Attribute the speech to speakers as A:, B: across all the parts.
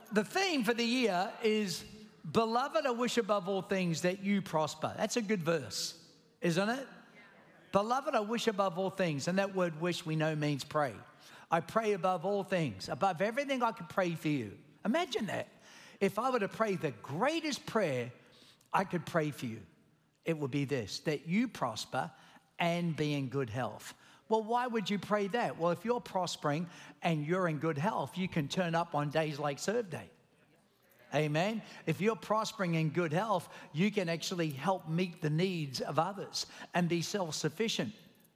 A: the theme for the year is, beloved, I wish above all things that you prosper. That's a good verse, isn't it? Beloved, I wish above all things. And that word wish we know means pray. I pray above all things, above everything I could pray for you. Imagine that. If I were to pray the greatest prayer I could pray for you, it would be this, that you prosper and be in good health. Well, why would you pray that? Well, if you're prospering and you're in good health, you can turn up on days like Serve Day. Amen. If you're prospering in good health, you can actually help meet the needs of others and be self-sufficient.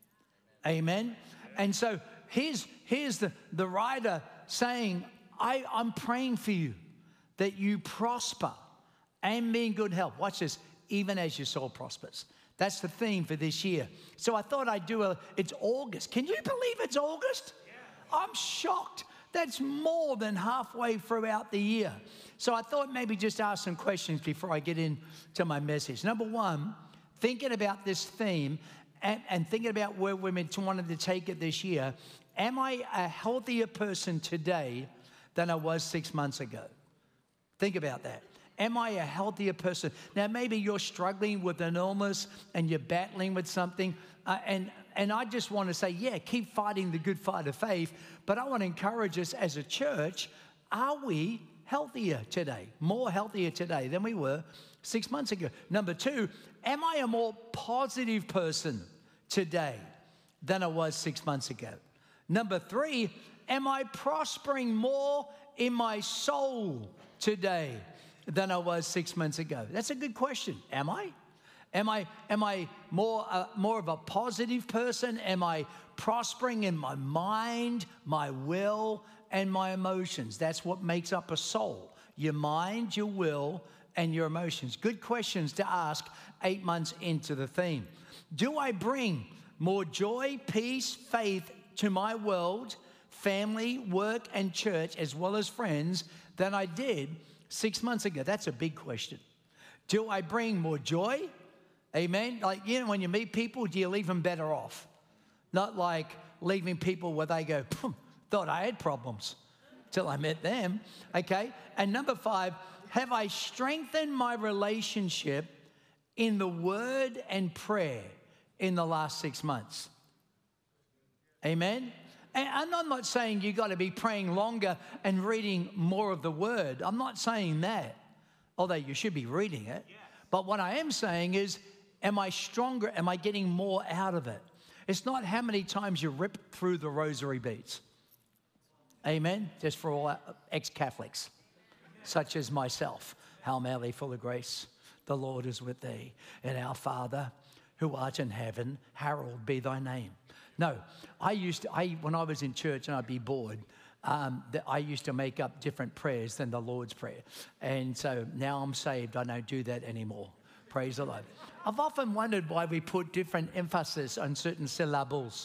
A: Amen. And so here's the writer saying, I'm praying for you that you prosper and be in good health. Watch this, even as your soul prospers. That's the theme for this year. So I thought I'd do it's August. Can you believe it's August? Yeah. I'm shocked. That's more than halfway throughout the year. So I thought maybe just ask some questions before I get into my message. Number one, thinking about this theme and thinking about where women wanted to take it this year, am I a healthier person today than I was 6 months ago? Think about that. Am I a healthier person? Now, maybe you're struggling with an illness and you're battling with something. And I just want to say, yeah, keep fighting the good fight of faith. But I want to encourage us as a church, are we healthier today? More healthier today than we were 6 months ago. Number two, am I a more positive person today than I was 6 months ago? Number three, am I prospering more in my soul today than I was 6 months ago? That's a good question. Am I? Am I more of a positive person? Am I prospering in my mind, my will, and my emotions? That's what makes up a soul. Your mind, your will, and your emotions. Good questions to ask 8 months into the theme. Do I bring more joy, peace, faith to my world, family, work, and church, as well as friends, than I did 6 months ago? That's a big question. Do I bring more joy? Amen. Like, when you meet people, do you leave them better off? Not like leaving people where they go, thought I had problems till I met them. Okay. And number five, have I strengthened my relationship in the word and prayer in the last 6 months? Amen. And I'm not saying you got to be praying longer and reading more of the word. I'm not saying that, although you should be reading it. Yes. But what I am saying is, am I stronger? Am I getting more out of it? It's not how many times you rip through the rosary beads. Amen? Just for all ex-Catholics, such as myself. Hail Mary, full of grace, the Lord is with thee. And our Father, who art in heaven, hallowed be thy name. No, when I was in church and I'd be bored, I used to make up different prayers than the Lord's Prayer. And so now I'm saved, I don't do that anymore. Praise the Lord. I've often wondered why we put different emphasis on certain syllables.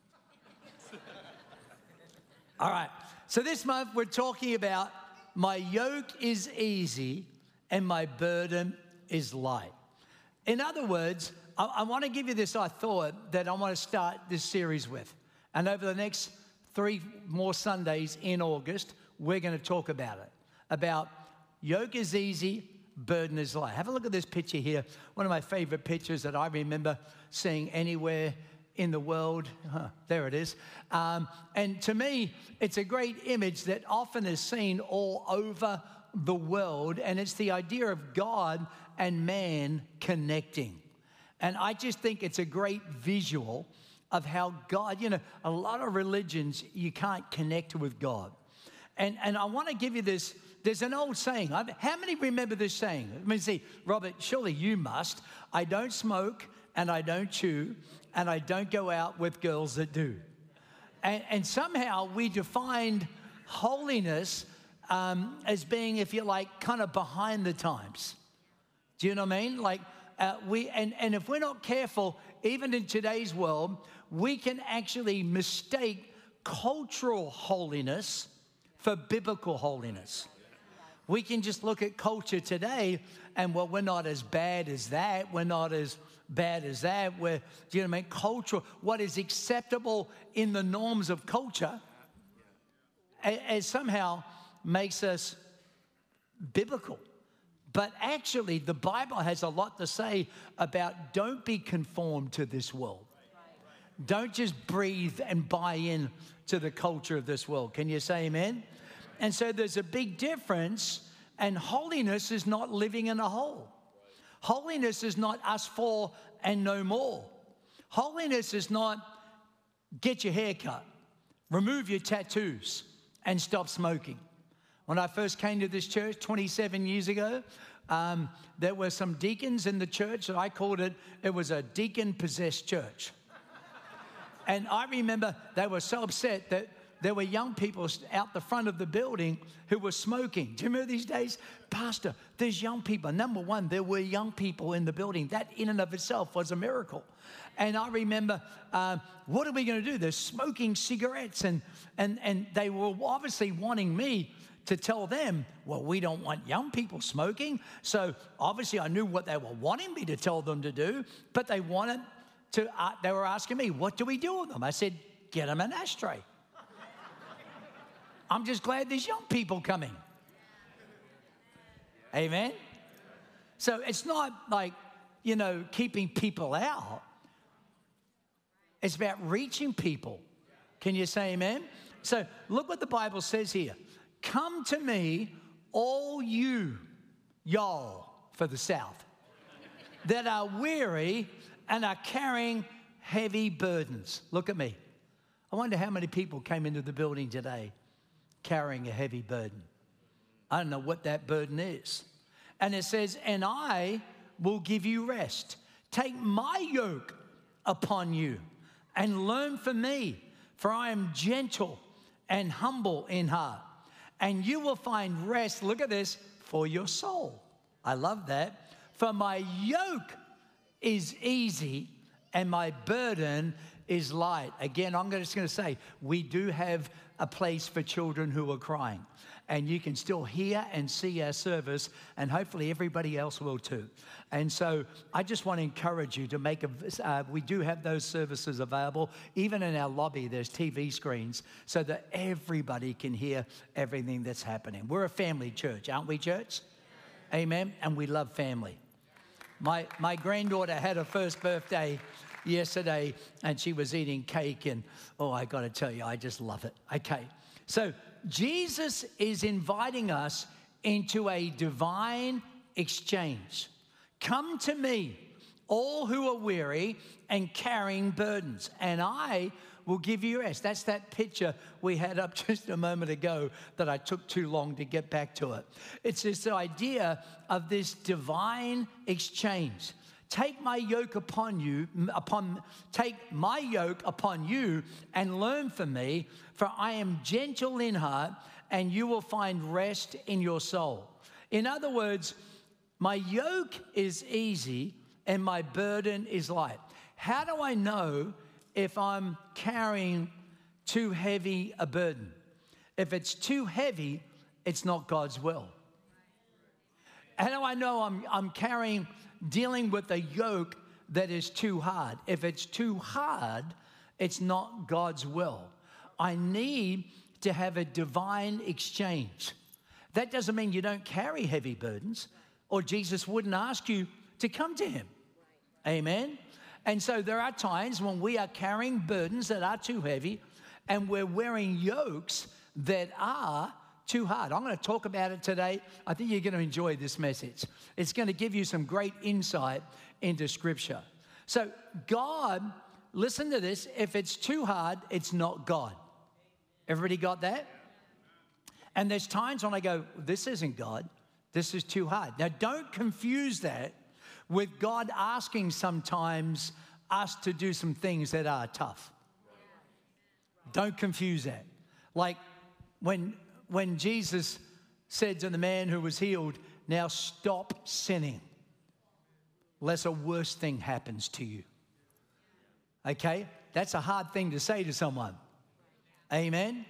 A: All right, so this month we're talking about my yoke is easy and my burden is light. In other words, I want to give you this thought that I want to start this series with. And over the next 3 more Sundays in August, we're going to talk about it. About yoke is easy, burden is light. Have a look at this picture here. One of my favorite pictures that I remember seeing anywhere in the world. There it is. And to me, it's a great image that often is seen all over the world. And it's the idea of God and man connecting. And I just think it's a great visual of how God, a lot of religions, you can't connect with God. And I want to give you this. There's an old saying. How many remember this saying? Let me see. Robert, surely you must. I don't smoke and I don't chew and I don't go out with girls that do. And somehow we defined holiness as being, if you like, kind of behind the times. Do you know what I mean? Like, and if we're not careful, even in today's world, we can actually mistake cultural holiness for biblical holiness. We can just look at culture today and, well, we're not as bad as that. We're not as bad as that. Do you know what I mean? Cultural, what is acceptable in the norms of culture, as somehow makes us biblical. But actually, the Bible has a lot to say about don't be conformed to this world. Don't just breathe and buy in to the culture of this world. Can you say amen? And so there's a big difference, and holiness is not living in a hole. Holiness is not us four and no more. Holiness is not get your hair cut, remove your tattoos, and stop smoking. When I first came to this church 27 years ago, there were some deacons in the church, and I called it was a deacon-possessed church. And I remember they were so upset that there were young people out the front of the building who were smoking. Do you remember these days? Pastor, there's young people. Number one, there were young people in the building. That in and of itself was a miracle. And I remember, what are we going to do? They're smoking cigarettes. And they were obviously wanting me to tell them, well, we don't want young people smoking. So obviously I knew what they were wanting me to tell them to do, but they wanted to, they were asking me, what do we do with them? I said, get them an ashtray. I'm just glad there's young people coming. Amen? So it's not like, keeping people out. It's about reaching people. Can you say amen? So look what the Bible says here. Come to me, all y'all for the South, that are weary and are carrying heavy burdens. Look at me. I wonder how many people came into the building today carrying a heavy burden. I don't know what that burden is. And it says, and I will give you rest. Take my yoke upon you and learn from me, for I am gentle and humble in heart. And you will find rest, look at this, for your soul. I love that. For my yoke is easy and my burden is light. Again, I'm just going to say, we do have a place for children who are crying. And you can still hear and see our service, and hopefully everybody else will too. And so I just want to encourage you to we do have those services available. Even in our lobby, there's TV screens so that everybody can hear everything that's happening. We're a family church, aren't we, church? Amen. And we love family. My granddaughter had her first birthday yesterday, and she was eating cake, and I got to tell you, I just love it. Okay, so Jesus is inviting us into a divine exchange. Come to me, all who are weary and carrying burdens, and I will give you rest. That's that picture we had up just a moment ago that I took too long to get back to it. It's this idea of this divine exchange. Take my yoke upon you, take my yoke upon you and learn from me, for I am gentle in heart, and you will find rest in your soul. In other words, my yoke is easy and my burden is light. How do I know if I'm carrying too heavy a burden? If it's too heavy, it's not God's will. How do I know I'm dealing with a yoke that is too hard? If it's too hard, it's not God's will. I need to have a divine exchange. That doesn't mean you don't carry heavy burdens, or Jesus wouldn't ask you to come to him. Amen? And so there are times when we are carrying burdens that are too heavy, and we're wearing yokes that are too hard. I'm going to talk about it today. I think you're going to enjoy this message. It's going to give you some great insight into Scripture. So God, listen to this, if it's too hard, it's not God. Everybody got that? And there's times when I go, this isn't God. This is too hard. Now, don't confuse that with God asking sometimes us to do some things that are tough. Don't confuse that. Like when Jesus said to the man who was healed, now stop sinning, lest a worse thing happens to you. Okay? That's a hard thing to say to someone. Amen?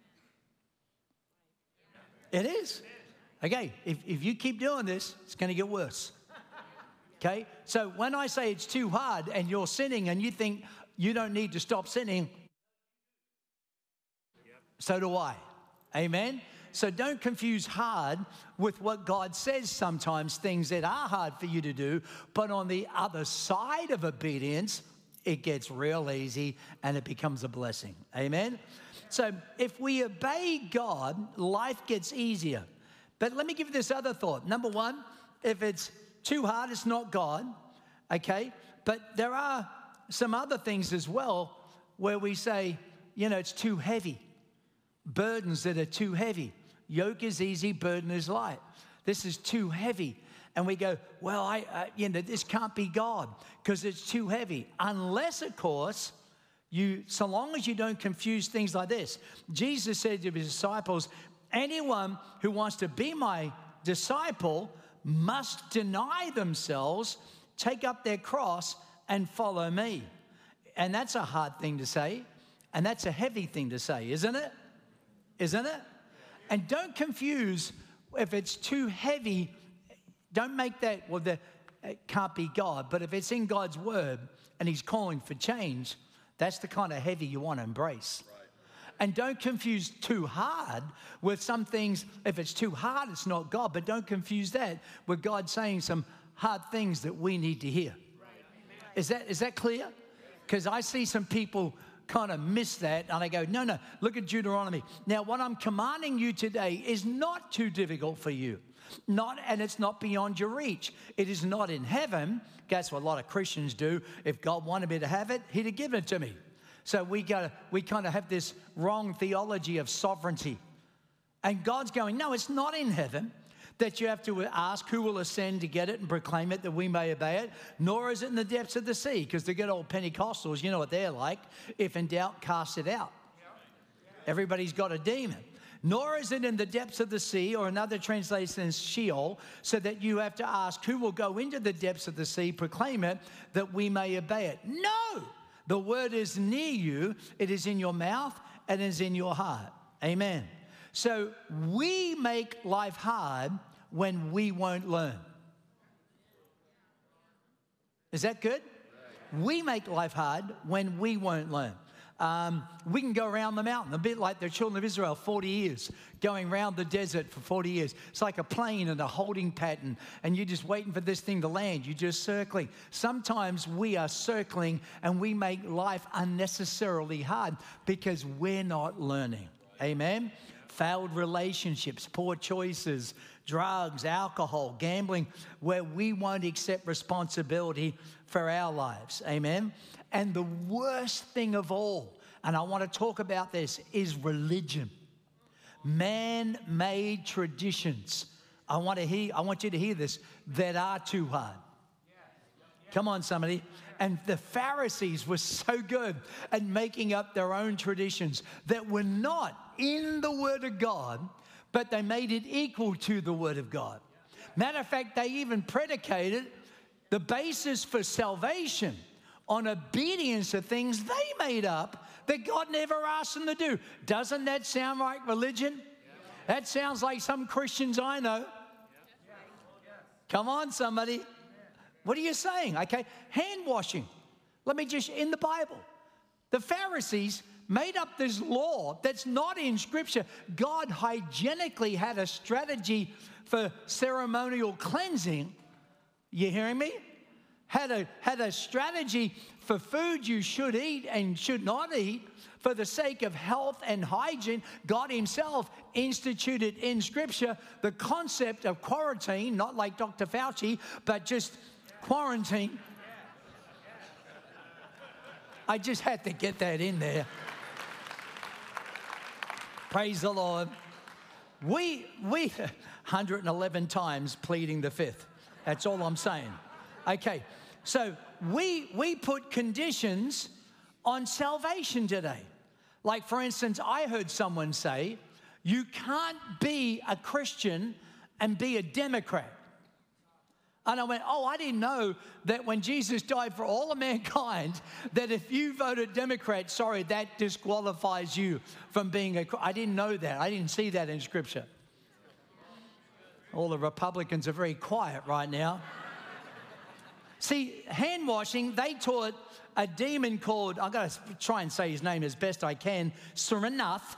A: It is. Okay, if you keep doing this, it's going to get worse. Okay? So when I say it's too hard and you're sinning and you think you don't need to stop sinning, so do I. Amen? So don't confuse hard with what God says sometimes, things that are hard for you to do. But on the other side of obedience, it gets real easy and it becomes a blessing. Amen? So if we obey God, life gets easier. But let me give you this other thought. Number one, if it's too hard, it's not God. Okay? But there are some other things as well where we say, you know, it's too heavy. Burdens that are too heavy. Yoke is easy, burden is light. This is too heavy. And we go, well, this can't be God because it's too heavy. Unless, of course, so long as you don't confuse things like this. Jesus said to his disciples, anyone who wants to be my disciple must deny themselves, take up their cross, and follow me. And that's a hard thing to say. And that's a heavy thing to say, isn't it? Isn't it? And don't confuse if it's too heavy. Don't make that, well, it can't be God. But if it's in God's word and he's calling for change, that's the kind of heavy you want to embrace. Right. And don't confuse too hard with some things. If it's too hard, it's not God. But don't confuse that with God saying some hard things that we need to hear. Right. Is that clear? Because I see some people kind of miss that, and I go, no, look at Deuteronomy. Now, what I'm commanding you today is not too difficult for you. And it's not beyond your reach. It is not in heaven. That's what a lot of Christians do. If God wanted me to have it, he'd have given it to me. So we kind of have this wrong theology of sovereignty. And God's going, no, it's not in heaven that you have to ask who will ascend to get it and proclaim it that we may obey it, nor is it in the depths of the sea, because the good old Pentecostals, you know what they're like. If in doubt, cast it out. Everybody's got a demon. Nor is it in the depths of the sea, or another translation is Sheol, so that you have to ask who will go into the depths of the sea, proclaim it, that we may obey it. No! The word is near you. It is in your mouth and it is in your heart. Amen. So we make life hard when we won't learn. Is that good? We make life hard when we won't learn. We can go around the mountain, a bit like the children of Israel, 40 years, going around the desert for 40 years. It's like a plane and a holding pattern, and you're just waiting for this thing to land. You're just circling. Sometimes we are circling, and we make life unnecessarily hard because we're not learning. Amen? Failed relationships, poor choices, drugs, alcohol, gambling, where we won't accept responsibility for our lives. Amen? And the worst thing of all, and I want to talk about this, is religion. Man-made traditions. I want you to hear this, that are too hard. Come on, somebody. And the Pharisees were so good at making up their own traditions that were not in the Word of God, but they made it equal to the Word of God. Matter of fact, they even predicated the basis for salvation on obedience to things they made up that God never asked them to do. Doesn't that sound like religion? That sounds like some Christians I know. Come on, somebody. What are you saying? Okay, hand washing. In the Bible, the Pharisees made up this law that's not in Scripture. God hygienically had a strategy for ceremonial cleansing. You hearing me? Had a strategy for food you should eat and should not eat for the sake of health and hygiene. God himself instituted in Scripture the concept of quarantine, not like Dr. Fauci, but just quarantine. I just had to get that in there. Praise the Lord. We 111 times pleading the fifth. That's all I'm saying. Okay, so we put conditions on salvation today. Like, for instance, I heard someone say, you can't be a Christian and be a Democrat. And I went, I didn't know that when Jesus died for all of mankind, that if you voted Democrat, that disqualifies you from being I didn't know that. I didn't see that in Scripture. All the Republicans are very quiet right now. See, hand washing, they taught a demon called, I've got to try and say his name as best I can, Surinath.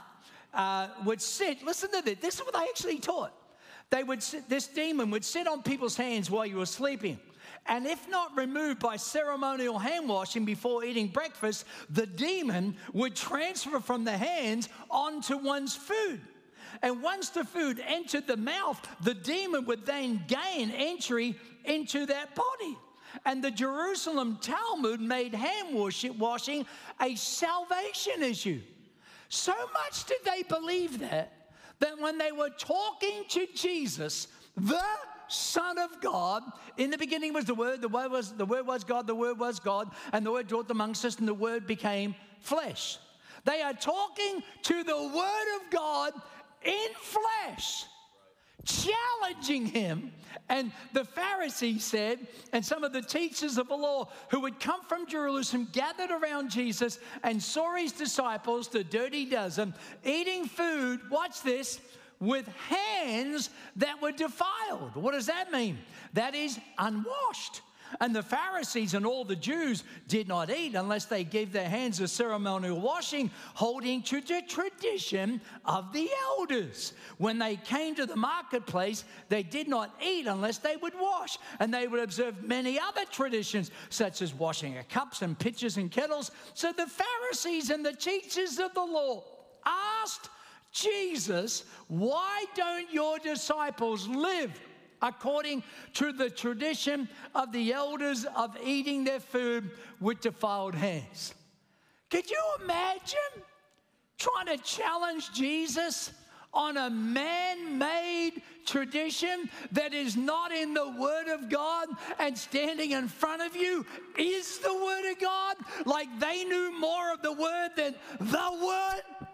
A: would sit, listen to this, this is what they actually taught. This demon would sit on people's hands while you were sleeping. And if not removed by ceremonial hand washing before eating breakfast, the demon would transfer from the hands onto one's food. And once the food entered the mouth, the demon would then gain entry into that body. And the Jerusalem Talmud made hand washing a salvation issue. So much did they believe that when they were talking to Jesus, the Son of God, in the beginning was the Word was God, the Word was God, and the Word dwelt amongst us, and the Word became flesh. They are talking to the Word of God in flesh, challenging him. And the Pharisees said, and some of the teachers of the law who had come from Jerusalem gathered around Jesus and saw his disciples, the dirty dozen, eating food, watch this, with hands that were defiled. What does that mean? That is unwashed. And the Pharisees and all the Jews did not eat unless they gave their hands a ceremonial washing, holding to the tradition of the elders. When they came to the marketplace, they did not eat unless they would wash. And they would observe many other traditions, such as washing of cups and pitchers and kettles. So the Pharisees and the teachers of the law asked Jesus, "Why don't your disciples live according to the tradition of the elders of eating their food with defiled hands?" Could you imagine trying to challenge Jesus on a man-made tradition that is not in the Word of God, and standing in front of you is the Word of God? Like they knew more of the Word than the Word?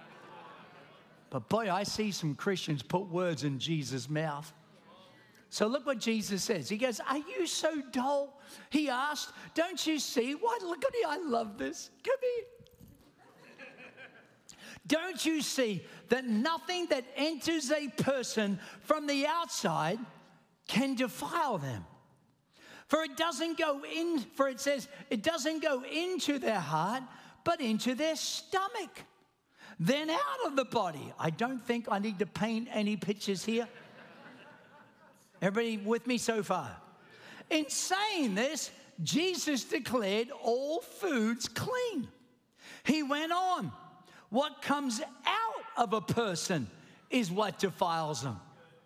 A: But boy, I see some Christians put words in Jesus' mouth. So look what Jesus says. He goes, "Are you so dull?" He asked. "Don't you see?" What? Look at me. I love this. Come here. "Don't you see that nothing that enters a person from the outside can defile them? For it doesn't go in, for it says, it doesn't go into their heart, but into their stomach. Then out of the body." I don't think I need to paint any pictures here. Everybody with me so far? In saying this, Jesus declared all foods clean. He went on, "What comes out of a person is what defiles them."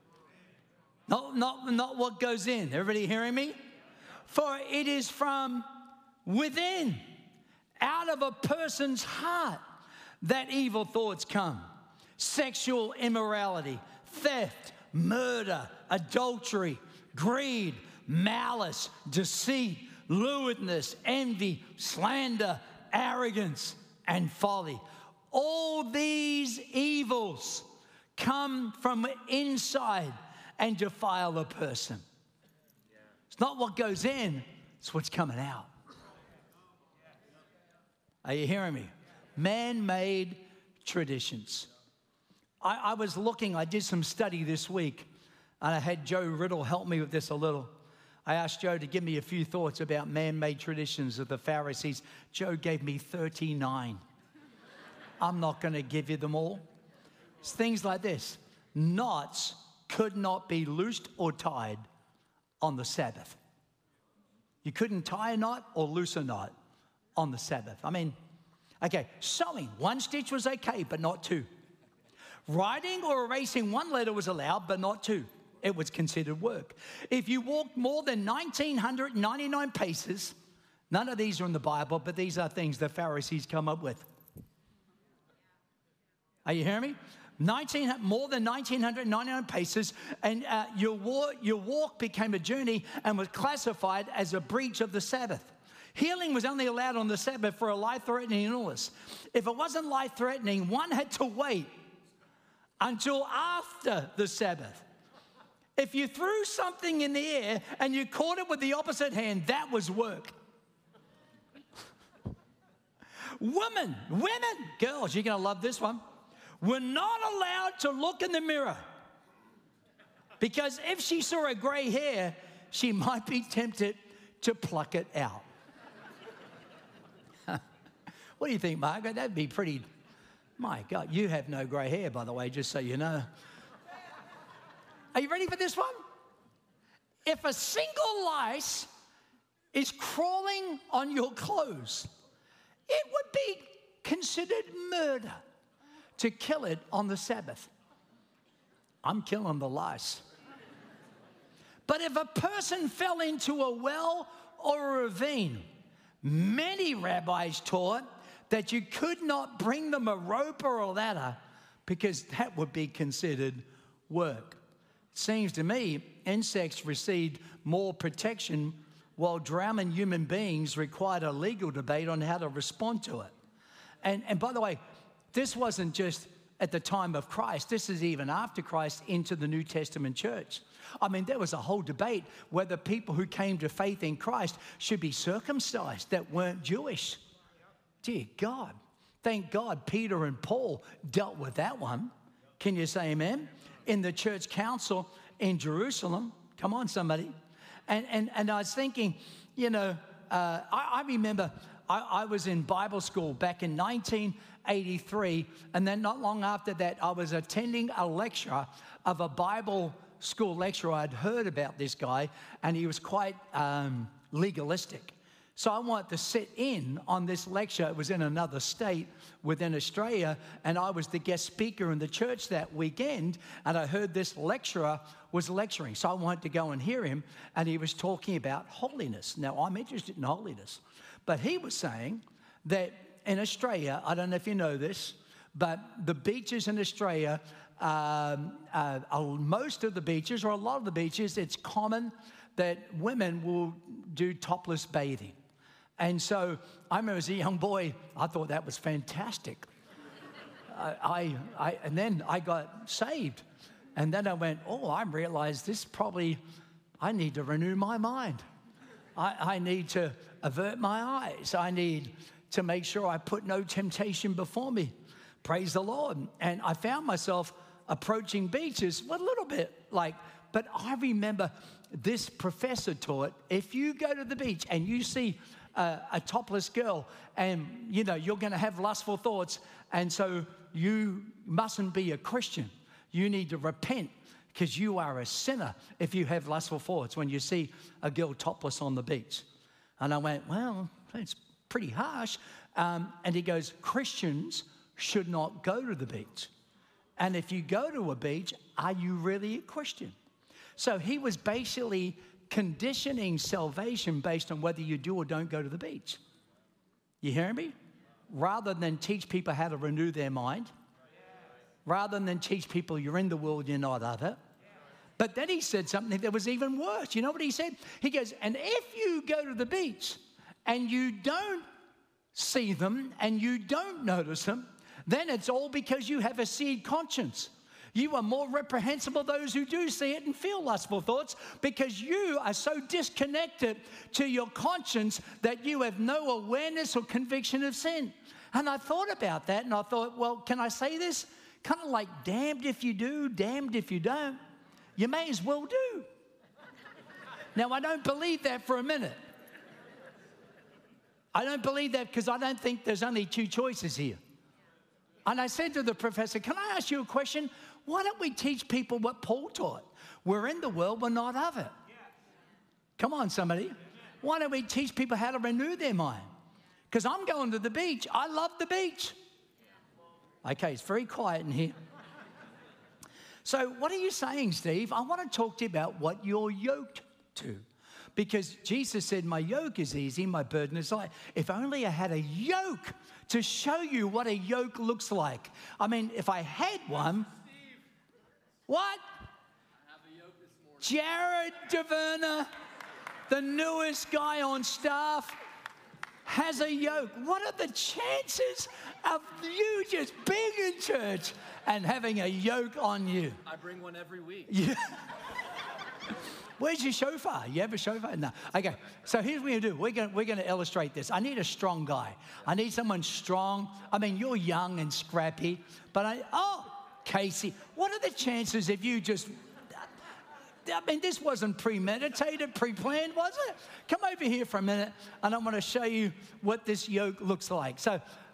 A: Not what goes in. Everybody hearing me? "For it is from within, out of a person's heart, that evil thoughts come. Sexual immorality, theft, murder, adultery, greed, malice, deceit, lewdness, envy, slander, arrogance, and folly. All these evils come from inside and defile a person." It's not what goes in, it's what's coming out. Are you hearing me? Man-made traditions. I was looking, I did some study this week, and I had Joe Riddle help me with this a little. I asked Joe to give me a few thoughts about man-made traditions of the Pharisees. Joe gave me 39. I'm not going to give you them all. It's things like this. Knots could not be loosed or tied on the Sabbath. You couldn't tie a knot or loose a knot on the Sabbath. I mean, okay, sewing. One stitch was okay, but not two. Writing or erasing one letter was allowed, but not two. It was considered work. If you walked more than 1,999 paces, none of these are in the Bible, but these are things the Pharisees come up with. Are you hearing me? More than 1,999 paces, and your walk became a journey and was classified as a breach of the Sabbath. Healing was only allowed on the Sabbath for a life-threatening illness. If it wasn't life-threatening, one had to wait until after the Sabbath. If you threw something in the air and you caught it with the opposite hand, that was work. Women, girls, you're going to love this one, were not allowed to look in the mirror, because if she saw a gray hair, she might be tempted to pluck it out. What do you think, Margaret? That'd be pretty My God, you have no gray hair, by the way, just so you know. Are you ready for this one? If a single lice is crawling on your clothes, it would be considered murder to kill it on the Sabbath. I'm killing the lice. But if a person fell into a well or a ravine, many rabbis taught that you could not bring them a rope or a ladder because that would be considered work. It seems to me insects received more protection while drowning human beings required a legal debate on how to respond to it. And by the way, this wasn't just at the time of Christ. This is even after Christ into the New Testament church. I mean, there was a whole debate whether people who came to faith in Christ should be circumcised that weren't Jewish. Dear God. Thank God Peter and Paul dealt with that one. Can you say amen? In the church council in Jerusalem. Come on, somebody. And I was thinking, you know, I remember I was in Bible school back in 1983, and then not long after that, I was attending a lecture of a Bible school lecturer. I'd heard about this guy, and he was quite legalistic. So I wanted to sit in on this lecture. It was in another state within Australia, and I was the guest speaker in the church that weekend, and I heard this lecturer was lecturing. So I wanted to go and hear him, and he was talking about holiness. Now, I'm interested in holiness. But he was saying that in Australia, I don't know if you know this, but the beaches in Australia, most of the beaches, or a lot of the beaches, it's common that women will do topless bathing. And so I remember as a young boy, I thought that was fantastic. And then I got saved. And then I went, I realized this probably, I need to renew my mind. I need to avert my eyes. I need to make sure I put no temptation before me. Praise the Lord. And I found myself approaching beaches a little bit but I remember this professor taught, if you go to the beach and you see a topless girl and, you know, you're going to have lustful thoughts, and so you mustn't be a Christian. You need to repent because you are a sinner if you have lustful thoughts when you see a girl topless on the beach. And I went, well, it's pretty harsh. And he goes, Christians should not go to the beach. And if you go to a beach, are you really a Christian? So he was basically conditioning salvation based on whether you do or don't go to the beach. You hearing me? Rather than teach people how to renew their mind. Rather than teach people you're in the world, you're not of it. But then he said something that was even worse. You know what he said? He goes, and if you go to the beach and you don't see them and you don't notice them, then it's all because you have a seared conscience. You are more reprehensible those who do see it and feel lustful thoughts because you are so disconnected to your conscience that you have no awareness or conviction of sin. And I thought about that and I thought, well, can I say this? Kind of like damned if you do, damned if you don't. You may as well do. Now, I don't believe that for a minute. I don't believe that because I don't think there's only two choices here. And I said to the professor, can I ask you a question? Why don't we teach people what Paul taught? We're in the world, we're not of it. Come on, somebody. Why don't we teach people how to renew their mind? Because I'm going to the beach. I love the beach. Okay, it's very quiet in here. So what are you saying, Steve? I want to talk to you about what you're yoked to. Because Jesus said, my yoke is easy, my burden is light. If only I had a yoke to show you what a yoke looks like. I mean, if I had one. What? I have a yoke this morning. Jared DeVerna, the newest guy on staff, has a yoke. What are the chances of you just being in church and having a yoke on you?
B: I bring one every week.
A: Yeah. Where's your shofar? You have a shofar? No. Okay, so here's what we're going to do. We're going to illustrate this. I need a strong guy. I need someone strong. I mean, you're young and scrappy, but Casey, what are the chances if you just... I mean, this wasn't premeditated, pre-planned, was it? Come over here for a minute, and I want to show you what this yoke looks like. So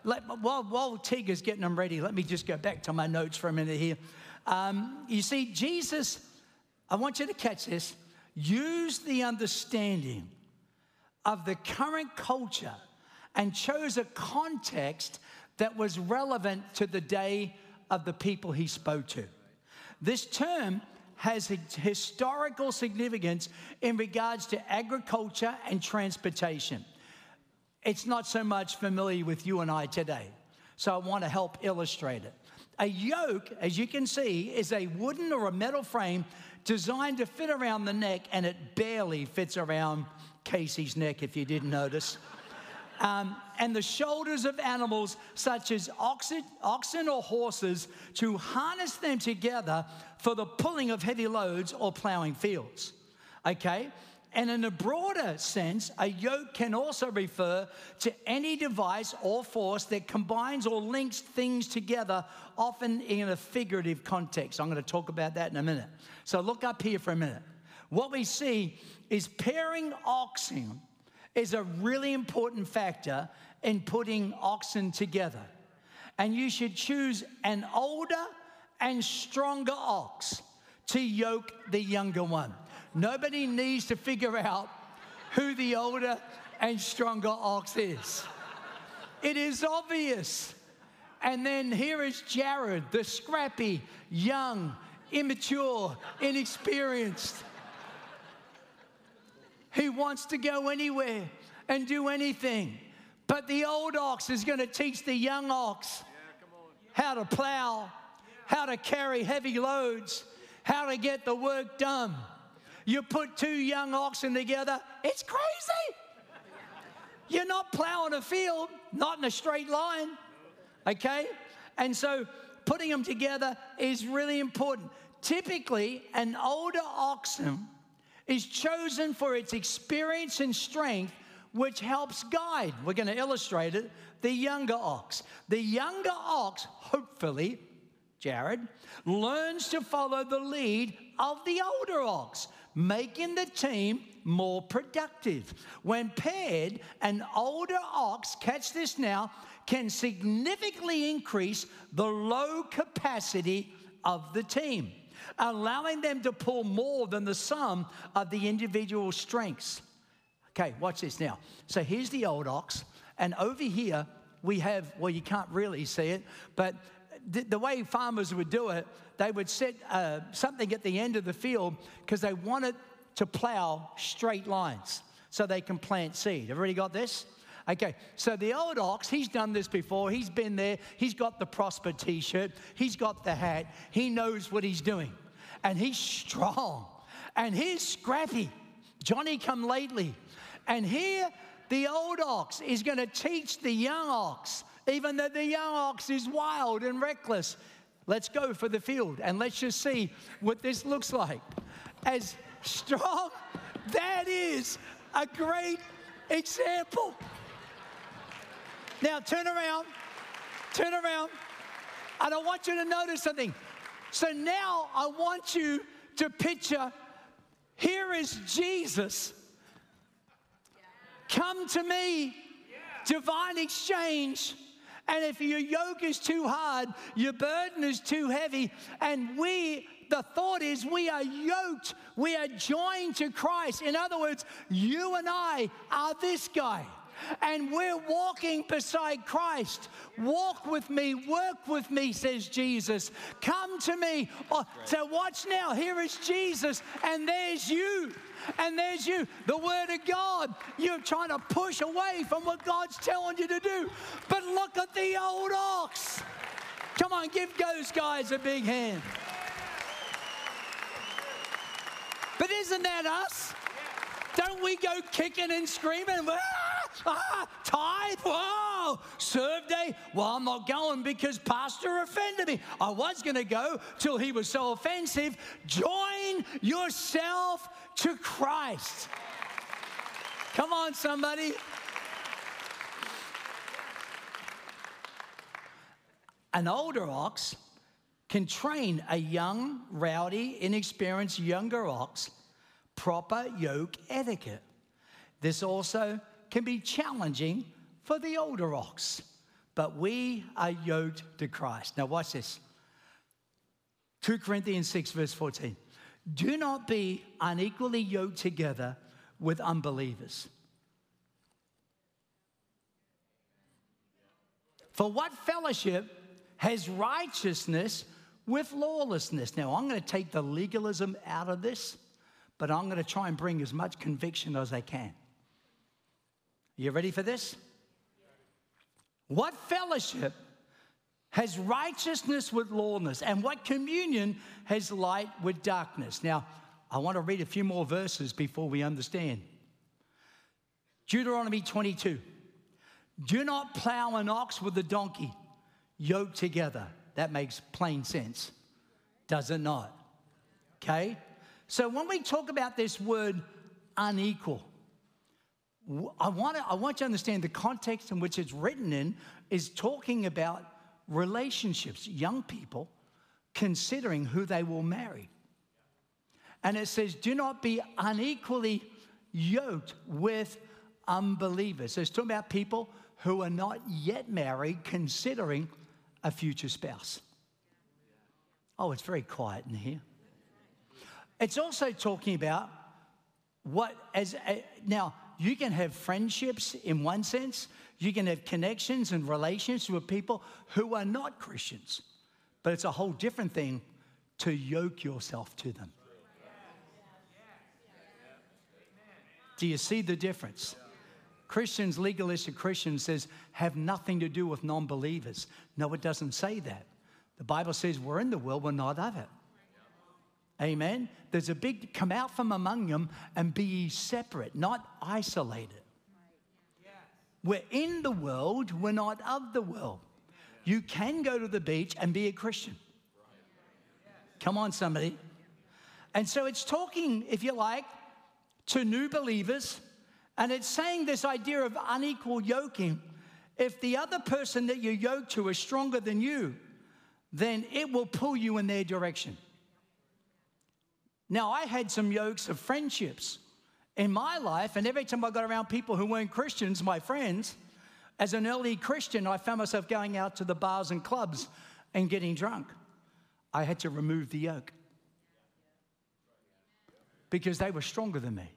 A: while Tigger's getting them ready, let me just go back to my notes for a minute here. You see, Jesus, I want you to catch this, used the understanding of the current culture and chose a context that was relevant to the day of the people he spoke to. This term has a historical significance in regards to agriculture and transportation. It's not so much familiar with you and I today, so I want to help illustrate it. A yoke, as you can see, is a wooden or a metal frame designed to fit around the neck, and it barely fits around Casey's neck, if you didn't notice. And the shoulders of animals such as oxen or horses to harness them together for the pulling of heavy loads or plowing fields. Okay? And in a broader sense, a yoke can also refer to any device or force that combines or links things together, often in a figurative context. I'm going to talk about that in a minute. So look up here for a minute. What we see is pairing oxen is a really important factor in putting oxen together. And you should choose an older and stronger ox to yoke the younger one. Nobody needs to figure out who the older and stronger ox is. It is obvious. And then here is Jared, the scrappy, young, immature, inexperienced. He wants to go anywhere and do anything. But the old ox is going to teach the young ox how to plow, how to carry heavy loads, how to get the work done. You put two young oxen together, it's crazy. You're not plowing a field, not in a straight line, okay? And so putting them together is really important. Typically, an older oxen is chosen for its experience and strength, which helps guide, we're going to illustrate it, the younger ox. The younger ox, hopefully, Jared, learns to follow the lead of the older ox, making the team more productive. When paired, an older ox, catch this now, can significantly increase the load capacity of the team, allowing them to pull more than the sum of the individual strengths. Okay, watch this now. So here's the old ox, and over here we have, well, you can't really see it, but the way farmers would do it, they would set something at the end of the field because they wanted to plow straight lines so they can plant seed. Everybody got this? Okay, so the old ox, he's done this before. He's been there. He's got the Prosper T-shirt. He's got the hat. He knows what he's doing. And he's strong. And he's scrappy. Johnny come lately. And here, the old ox is going to teach the young ox, even though the young ox is wild and reckless. Let's go for the field, and let's just see what this looks like. As strong, that is a great example. Now, turn around. Turn around. And I want you to notice something. So now I want you to picture, here is Jesus. Come to me, divine exchange. And if your yoke is too hard, your burden is too heavy, and the thought is we are yoked, we are joined to Christ. In other words, you and I are this guy. And we're walking beside Christ. Walk with me, work with me, says Jesus. Come to me. Oh, so watch now. Here is Jesus, and there's you. And there's you. The Word of God. You're trying to push away from what God's telling you to do. But look at the old ox. Come on, give those guys a big hand. But isn't that us? Don't we go kicking and screaming? Tithe, whoa, serve day. Well, I'm not going because pastor offended me. I was going to go till he was so offensive. Join yourself to Christ. Come on, somebody. An older ox can train a young, rowdy, inexperienced younger ox proper yoke etiquette. This also can be challenging for the older ox. but we are yoked to Christ. Now watch this. 2 Corinthians 6, verse 14. Do not be unequally yoked together with unbelievers. For what fellowship has righteousness with lawlessness? Now, I'm going to take the legalism out of this, but I'm going to try and bring as much conviction as I can. You ready for this? What fellowship has righteousness with lawlessness? And what communion has light with darkness? Now, I want to read a few more verses before we understand. Deuteronomy 22. Do not plow an ox with a donkey, yoked together. That makes plain sense, does it not? Okay? So when we talk about this word unequal, I want you to understand the context in which it's written in is talking about relationships, young people considering who they will marry. And it says, do not be unequally yoked with unbelievers. So it's talking about people who are not yet married considering a future spouse. Oh, it's very quiet in here. It's also talking about now you can have friendships in one sense. You can have connections and relations with people who are not Christians. But it's a whole different thing to yoke yourself to them. Do you see the difference? Christians, legalistic Christians says, have nothing to do with non-believers. No, it doesn't say that. The Bible says we're in the world, we're not of it. Amen? There's a big, come out from among them and be ye separate, not isolated. We're in the world, we're not of the world. You can go to the beach and be a Christian. Come on, somebody. And so it's talking, if you like, to new believers, and it's saying this idea of unequal yoking. If the other person that you're yoked to is stronger than you, then it will pull you in their direction. Now, I had some yokes of friendships in my life, and every time I got around people who weren't Christians, my friends, as an early Christian, I found myself going out to the bars and clubs and getting drunk. I had to remove the yoke because they were stronger than me.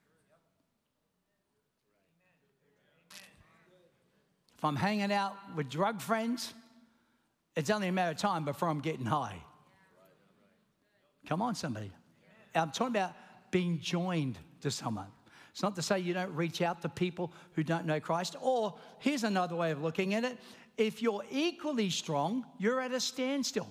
A: If I'm hanging out with drug friends, it's only a matter of time before I'm getting high. Come on, somebody. I'm talking about being joined to someone. It's not to say you don't reach out to people who don't know Christ. Or here's another way of looking at it. If you're equally strong, you're at a standstill.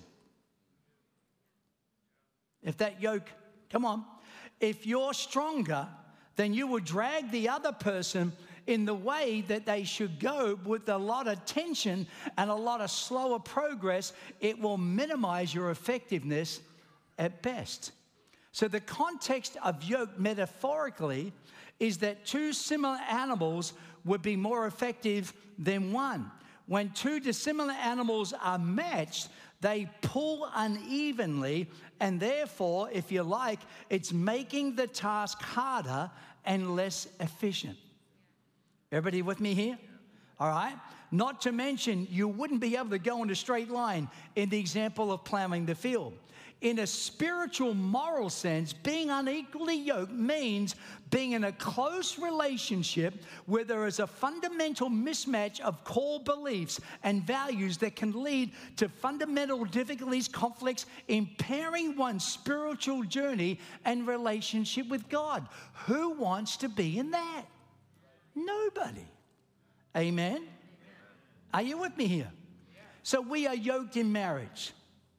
A: If that yoke, come on. If you're stronger, then you will drag the other person in the way that they should go with a lot of tension and a lot of slower progress. It will minimize your effectiveness at best. So the context of yoke metaphorically is that two similar animals would be more effective than one. When two dissimilar animals are matched, they pull unevenly, and therefore, if you like, it's making the task harder and less efficient. Everybody with me here? All right? Not to mention, you wouldn't be able to go in a straight line in the example of plowing the field. In a spiritual, moral sense, being unequally yoked means being in a close relationship where there is a fundamental mismatch of core beliefs and values that can lead to fundamental difficulties, conflicts, impairing one's spiritual journey and relationship with God. Who wants to be in that? Nobody. Amen? Are you with me here? So we are yoked in marriage.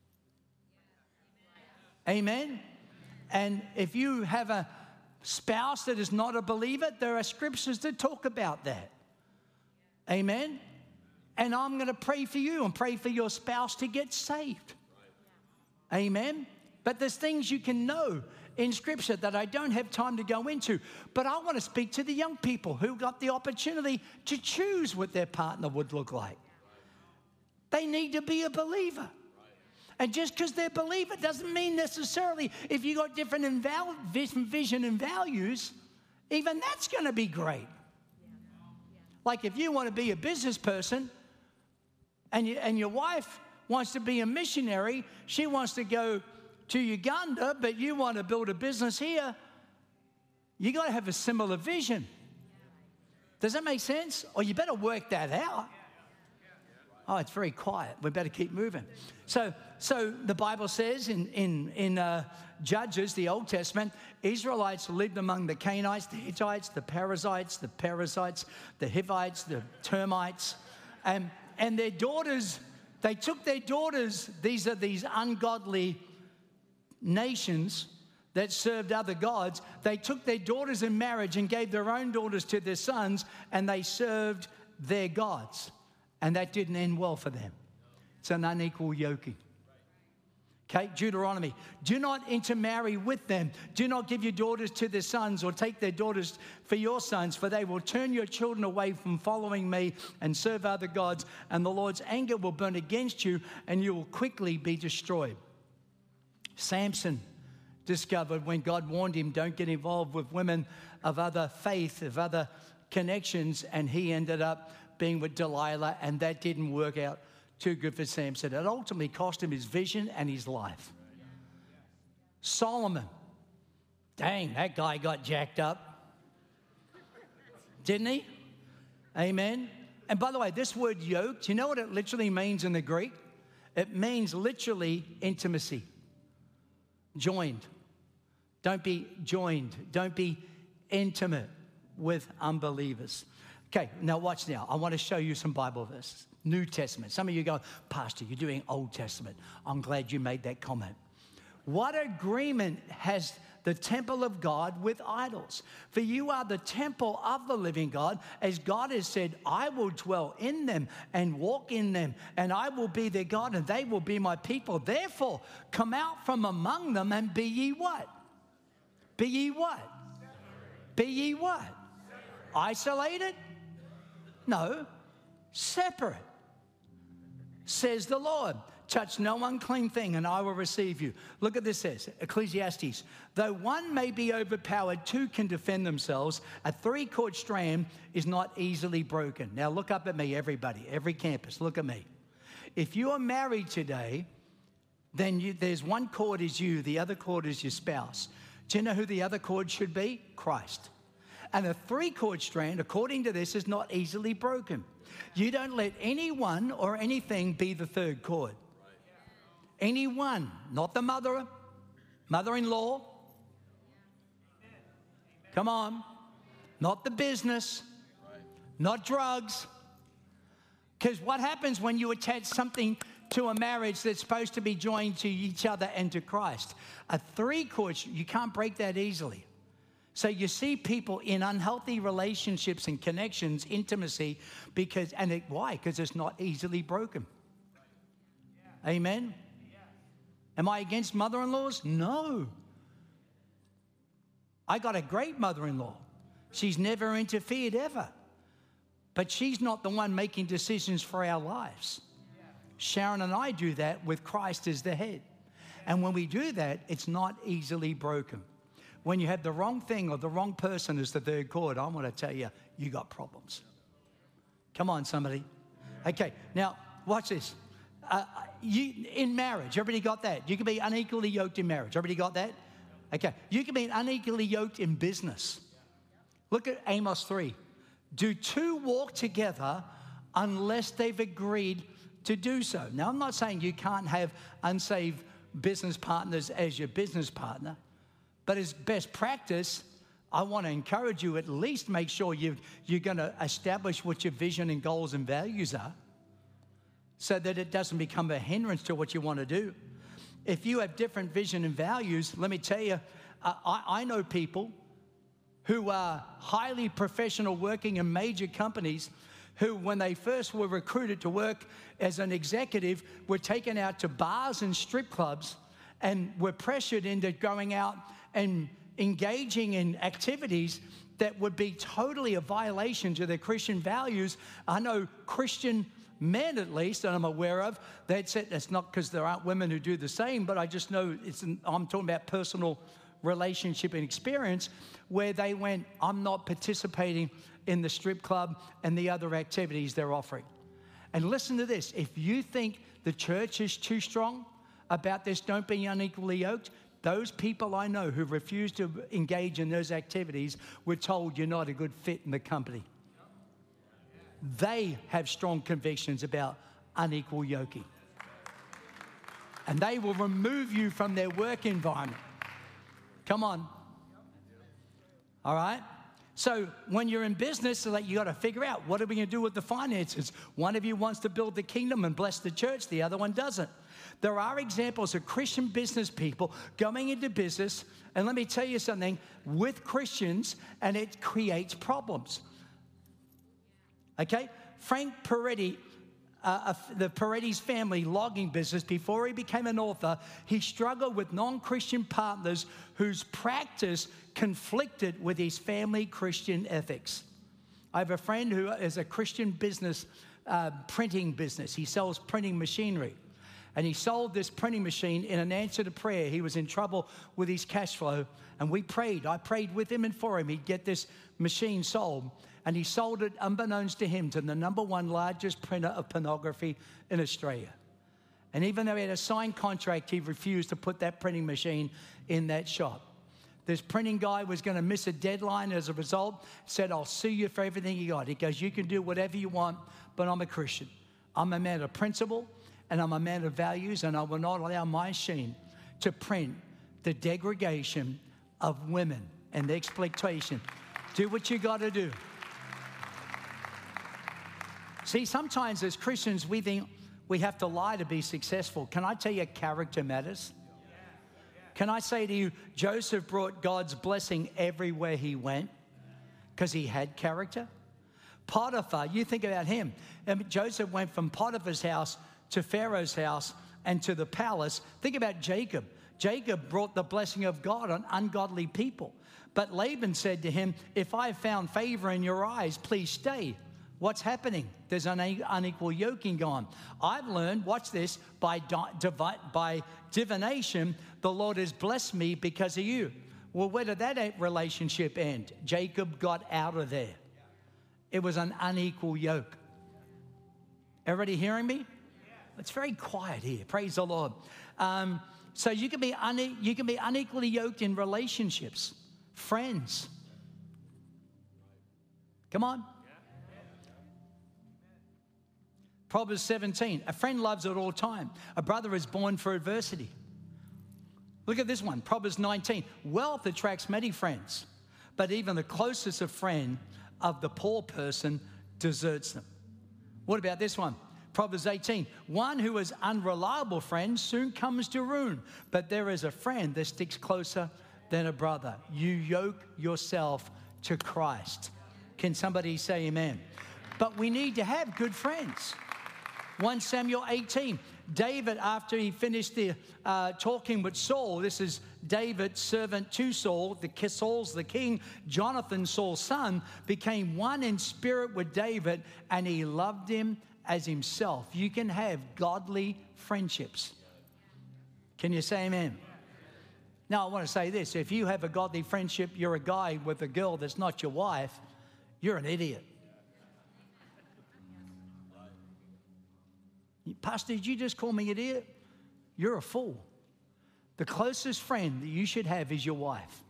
A: Amen? And if you have a spouse that is not a believer, there are scriptures that talk about that. Amen? And I'm going to pray for you and pray for your spouse to get saved. Amen? But there's things you can know in Scripture that I don't have time to go into. But I want to speak to the young people who got the opportunity to choose what their partner would look like. They need to be a believer. And just because they're a believer doesn't mean necessarily if you got different vision and values, even that's going to be great. Like if you want to be a business person, and your wife wants to be a missionary, she wants to go to Uganda, but you want to build a business here, you got to have a similar vision. Does that make sense? Or you better work that out. Oh, it's very quiet. We better keep moving. So the Bible says in Judges, the Old Testament, Israelites lived among the Canaanites, the Hittites, the Perizzites, the Hivites, the Termites, and their daughters. They took their daughters. These are these ungodly nations that served other gods. They took their daughters in marriage and gave their own daughters to their sons, and they served their gods. And that didn't end well for them. It's an unequal yoking. Okay, Deuteronomy. Do not intermarry with them. Do not give your daughters to their sons or take their daughters for your sons, for they will turn your children away from following me and serve other gods, and the Lord's anger will burn against you, and you will quickly be destroyed. Samson discovered when God warned him, don't get involved with women of other faith, of other connections, and he ended up being with Delilah, and that didn't work out too good for Samson. It ultimately cost him his vision and his life. Solomon, dang, that guy got jacked up. Didn't he? Amen. And by the way, this word yoked, you know what it literally means in the Greek? It means literally intimacy. Joined. Don't be joined. Don't be intimate with unbelievers. Okay, now watch now. I want to show you some Bible verses. New Testament. Some of you go, Pastor, you're doing Old Testament. I'm glad you made that comment. What agreement has the temple of God with idols? For you are the temple of the living God, as God has said, I will dwell in them and walk in them, and I will be their God, and they will be my people. Therefore, come out from among them and be ye what? Be ye what? Be ye what? Isolated? No, separate, says the Lord. Touch no unclean thing, and I will receive you. Look at this says, Ecclesiastes. Though one may be overpowered, two can defend themselves. A three-cord strand is not easily broken. Now look up at me, everybody, every campus, look at me. If you are married today, then there's one cord is you, the other cord is your spouse. Do you know who the other cord should be? Christ. And a three-cord strand, according to this, is not easily broken. You don't let anyone or anything be the third cord. Anyone, not the mother-in-law. Come on. Not the business. Not drugs. Because what happens when you attach something to a marriage that's supposed to be joined to each other and to Christ? A three-cord, you can't break that easily. So you see people in unhealthy relationships and connections, intimacy, why? Because it's not easily broken. Amen? Am I against mother-in-laws? No. I got a great mother-in-law. She's never interfered ever. But she's not the one making decisions for our lives. Sharon and I do that with Christ as the head. And when we do that, it's not easily broken. When you have the wrong thing or the wrong person as the third cord, I want to tell you, you got problems. Come on, somebody. Okay, now watch this. In marriage, everybody got that? You can be unequally yoked in marriage. Everybody got that? Okay, you can be unequally yoked in business. Look at Amos 3. Do two walk together unless they've agreed to do so? Now, I'm not saying you can't have unsaved business partners as your business partner. But as best practice, I want to encourage you at least make sure you're going to establish what your vision and goals and values are so that it doesn't become a hindrance to what you want to do. If you have different vision and values, let me tell you, I know people who are highly professional working in major companies who, when they first were recruited to work as an executive, were taken out to bars and strip clubs and were pressured into going out and engaging in activities that would be totally a violation to their Christian values. I know Christian men, at least, that I'm aware of, that said, it's not because there aren't women who do the same, but I just know I'm talking about personal relationship and experience where they went, I'm not participating in the strip club and the other activities they're offering. And listen to this. If you think the church is too strong about this, don't be unequally yoked, those people I know who refuse to engage in those activities were told you're not a good fit in the company. They have strong convictions about unequal yoking. And they will remove you from their work environment. Come on. All right? So when you're in business, you got to figure out, what are we going to do with the finances? One of you wants to build the kingdom and bless the church. The other one doesn't. There are examples of Christian business people going into business, and let me tell you something, with Christians, and it creates problems. Okay? Frank Peretti, the Peretti's family logging business, before he became an author, he struggled with non-Christian partners whose practice conflicted with his family Christian ethics. I have a friend who is a Christian business, printing business. He sells printing machinery. And he sold this printing machine in an answer to prayer. He was in trouble with his cash flow. And we prayed. I prayed with him and for him. He'd get this machine sold. And he sold it, unbeknownst to him, to the #1 largest printer of pornography in Australia. And even though he had a signed contract, he refused to put that printing machine in that shop. This printing guy was going to miss a deadline as a result, said, I'll sue you for everything you got. He goes, you can do whatever you want, but I'm a Christian. I'm a man of principle, and I'm a man of values, and I will not allow my machine to print the degradation of women and the exploitation. Do what you got to do. See, sometimes as Christians, we think we have to lie to be successful. Can I tell you, character matters? Can I say to you, Joseph brought God's blessing everywhere he went because he had character? Potiphar, you think about him. Joseph went from Potiphar's house to Pharaoh's house and to the palace. Think about Jacob. Jacob brought the blessing of God on ungodly people. But Laban said to him, if I have found favor in your eyes, please stay. What's happening? There's unequal yoking going. I've learned, watch this, by divination, the Lord has blessed me because of you. Well, where did that relationship end? Jacob got out of there. It was an unequal yoke. Everybody hearing me? It's very quiet here. Praise the Lord. So you can be unequally yoked in relationships, friends. Come on. Proverbs 17, a friend loves at all time. A brother is born for adversity. Look at this one, Proverbs 19. Wealth attracts many friends, but even the closest of friend of the poor person deserts them. What about this one? Proverbs 18. One who is unreliable friend soon comes to ruin, but there is a friend that sticks closer than a brother. You yoke yourself to Christ. Can somebody say amen? But we need to have good friends. 1 Samuel 18, David, after he finished the talking with Saul, this is David's servant to Saul, Saul's the king, Jonathan, Saul's son, became one in spirit with David, and he loved him as himself. You can have godly friendships. Can you say amen? Now, I want to say this. If you have a godly friendship, you're a guy with a girl that's not your wife, you're an idiot. Pastor, did you just call me an idiot? You're a fool. The closest friend that you should have is your wife.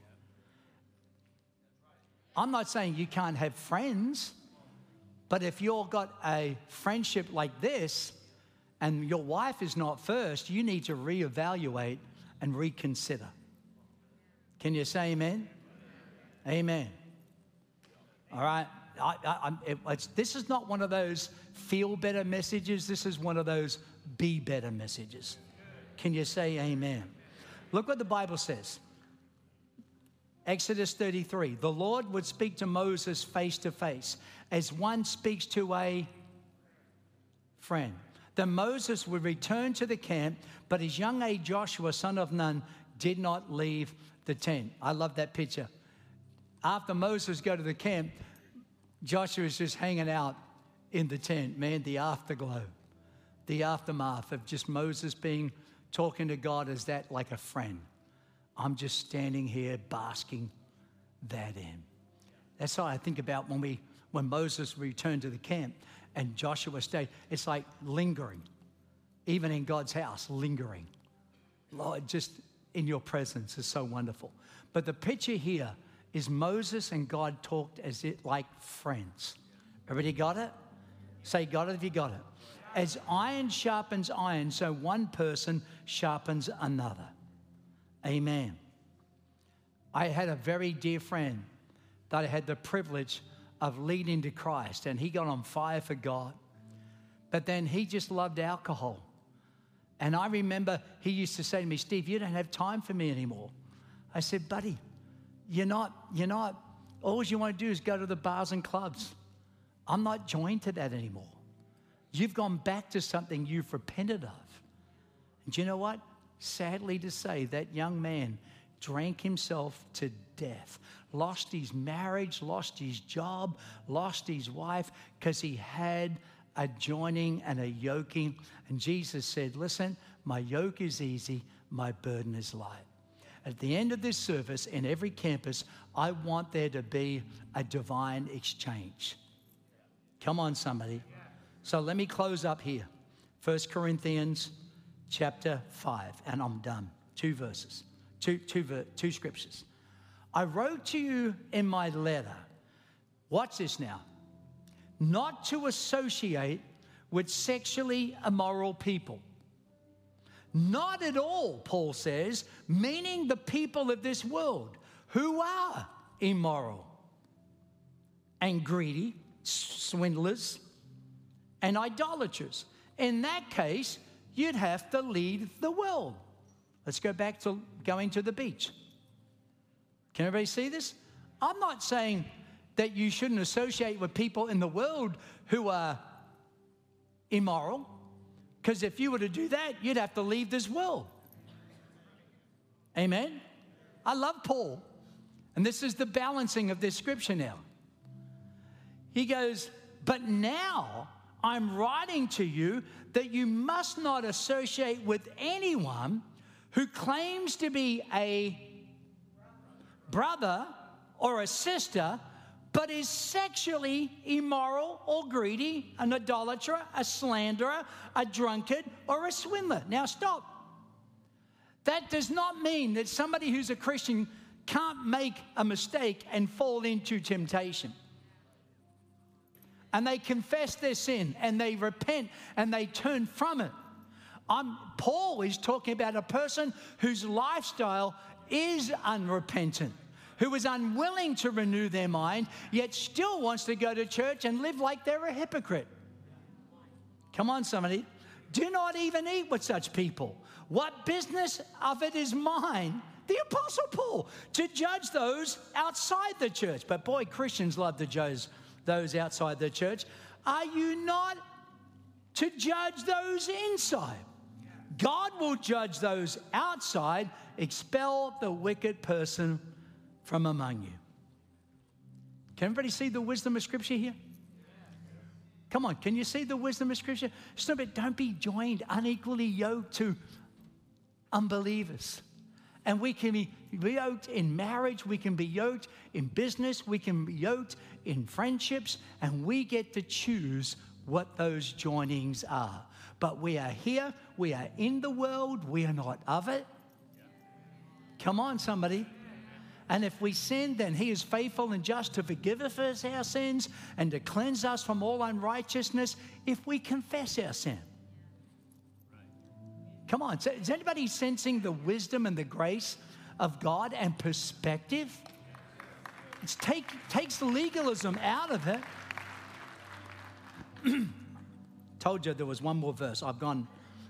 A: I'm not saying you can't have friends, but if you've got a friendship like this and your wife is not first, you need to reevaluate and reconsider. Can you say amen? Amen. All right. This is not one of those feel better messages. This is one of those be better messages. Can you say amen? Look what the Bible says. Exodus 33. The Lord would speak to Moses face to face as one speaks to a friend. Then Moses would return to the camp, but his young aide Joshua, son of Nun, did not leave the tent. I love that picture. After Moses go to the camp, Joshua is just hanging out in the tent. Man, the afterglow, the aftermath of just Moses talking to God as that like a friend. I'm just standing here basking that in. That's how I think about when Moses returned to the camp. and Joshua stayed. It's like lingering, even in God's house, lingering. Lord, just in your presence is so wonderful. But the picture here is Moses and God talked as it like friends. Everybody got it? Say, got it if you got it. As iron sharpens iron, so one person sharpens another. Amen. I had a very dear friend that I had the privilege of leading to Christ, and he got on fire for God. But then he just loved alcohol. And I remember he used to say to me, Steve, you don't have time for me anymore. I said, buddy, you're not, all you want to do is go to the bars and clubs. I'm not joined to that anymore. You've gone back to something you've repented of. And you know what? Sadly to say, that young man drank himself to death, lost his marriage, lost his job, lost his wife, because he had a joining and a yoking. And Jesus said, listen, my yoke is easy, my burden is light. At the end of this service, in every campus, I want there to be a divine exchange. Come on, somebody. So let me close up here. 1 Corinthians chapter 5, and I'm done. 2 verses, two scriptures. I wrote to you in my letter, watch this now, not to associate with sexually immoral people. Not at all, Paul says, meaning the people of this world who are immoral and greedy, swindlers, and idolaters. In that case, you'd have to leave the world. Let's go back to going to the beach. Can everybody see this? I'm not saying that you shouldn't associate with people in the world who are immoral, because if you were to do that, you'd have to leave this world. Amen? I love Paul, and this is the balancing of this scripture now. He goes, but now I'm writing to you that you must not associate with anyone who claims to be a brother or a sister, but is sexually immoral or greedy, an idolater, a slanderer, a drunkard, or a swindler. Now stop. That does not mean that somebody who's a Christian can't make a mistake and fall into temptation. And they confess their sin, and they repent, and they turn from it. Paul is talking about a person whose lifestyle is unrepentant, who is unwilling to renew their mind, yet still wants to go to church and live like they're a hypocrite. Come on, somebody. Do not even eat with such people. What business of it is mine, the Apostle Paul, to judge those outside the church. But boy, Christians love to judge those outside the church. Are you not to judge those inside? God will judge those outside. Expel the wicked person from among you. Can everybody see the wisdom of Scripture here? Come on, can you see the wisdom of Scripture? Don't be joined, unequally yoked to unbelievers. And we can be yoked in marriage, we can be yoked in business, we can be yoked in friendships, and we get to choose what those joinings are. But we are here, we are in the world, we are not of it. Come on, somebody. And if we sin, then he is faithful and just to forgive us our sins and to cleanse us from all unrighteousness if we confess our sin. Come on, is anybody sensing the wisdom and the grace of God and perspective? It takes legalism out of it. Told you there was one more verse. I've gone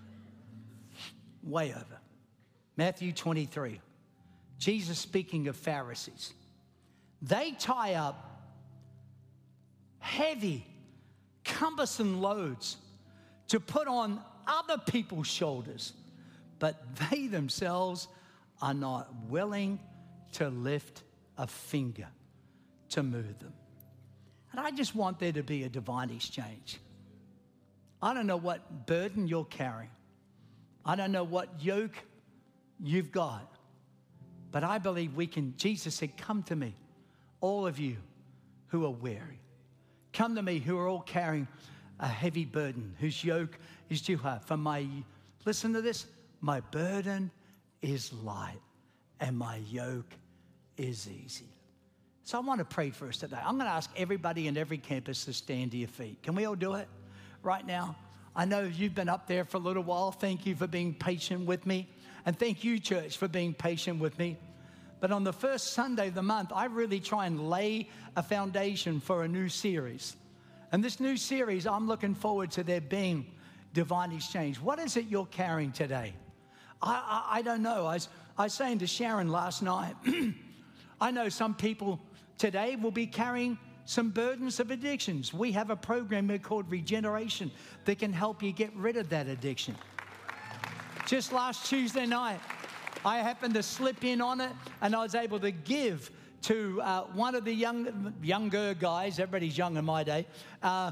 A: way over. Matthew 23. Jesus speaking of Pharisees. They tie up heavy, cumbersome loads to put on other people's shoulders, but they themselves are not willing to lift a finger to move them. And I just want there to be a divine exchange. I don't know what burden you're carrying. I don't know what yoke you've got. But I believe we can, Jesus said, come to me, all of you who are weary. Come to me who are all carrying a heavy burden, whose yoke is too hard. Listen to this, my burden is light and my yoke is easy. So I want to pray for us today. I'm going to ask everybody in every campus to stand to your feet. Can we all do it right now? I know you've been up there for a little while. Thank you for being patient with me. And thank you, church, for being patient with me. But on the first Sunday of the month, I really try and lay a foundation for a new series. And this new series, I'm looking forward to there being divine exchange. What is it you're carrying today? I don't know. I was saying to Sharon last night, I know some people today will be carrying some burdens of addictions. We have a program here called Regeneration that can help you get rid of that addiction. Just last Tuesday night, I happened to slip in on it, and I was able to give to one of the younger guys, everybody's young in my day, a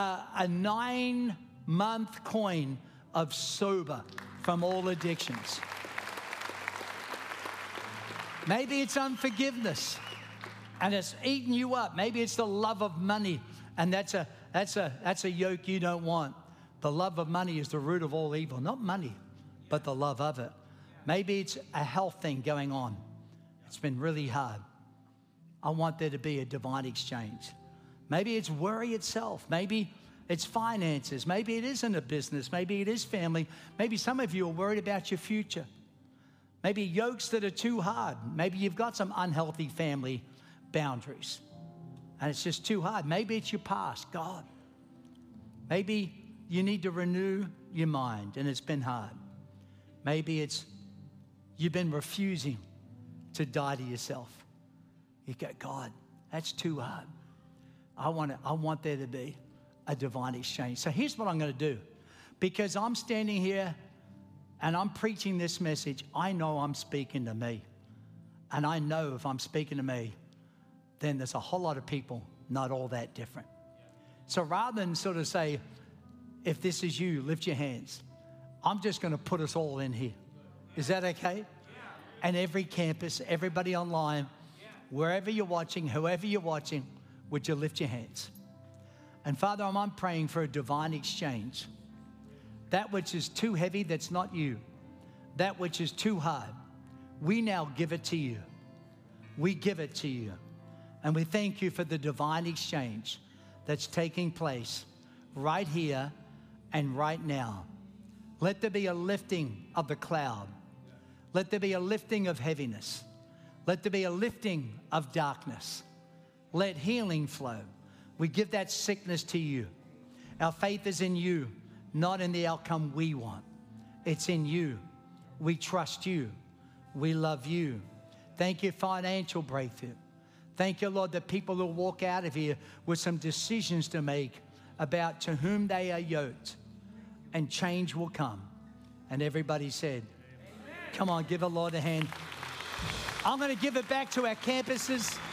A: 9-month coin of sober from all addictions. Maybe it's unforgiveness, and it's eating you up. Maybe it's the love of money, and that's a yoke you don't want. The love of money is the root of all evil. Not money, but the love of it. Maybe it's a health thing going on. It's been really hard. I want there to be a divine exchange. Maybe it's worry itself. Maybe it's finances. Maybe it isn't a business. Maybe it is family. Maybe some of you are worried about your future. Maybe yokes that are too hard. Maybe you've got some unhealthy family boundaries and it's just too hard. Maybe it's your past, God. Maybe you need to renew your mind and it's been hard. Maybe it's you've been refusing to die to yourself. You go, God, that's too hard. I want there to be a divine exchange. So here's what I'm going to do. Because I'm standing here and I'm preaching this message, I know I'm speaking to me. And I know if I'm speaking to me, then there's a whole lot of people not all that different. So rather than sort of say, if this is you, lift your hands, I'm just going to put us all in here. Is that okay? And every campus, everybody online, wherever you're watching, whoever you're watching, would you lift your hands? And Father, I'm praying for a divine exchange. That which is too heavy, that's not you. That which is too hard, we now give it to you. We give it to you. And we thank you for the divine exchange that's taking place right here and right now. Let there be a lifting of the cloud. Let there be a lifting of heaviness. Let there be a lifting of darkness. Let healing flow. We give that sickness to you. Our faith is in you, not in the outcome we want. It's in you. We trust you. We love you. Thank you, financial breakthrough. Thank you, Lord, that people will walk out of here with some decisions to make about to whom they are yoked, and change will come. And everybody said, amen. Come on, give the Lord a hand. I'm going to give it back to our campuses.